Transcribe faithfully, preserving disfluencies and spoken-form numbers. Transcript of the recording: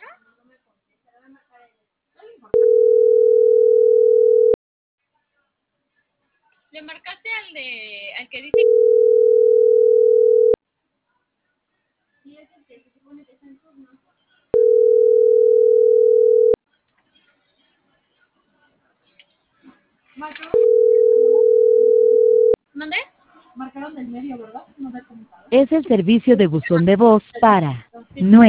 Le marcaste al de, al que dice. Sí, es el que se supone que está en turno. Marcaron. ¿Mandé? Marcaron del medio, ¿verdad? No me comentaron. Es el servicio de buzón de voz para Sí. nueve.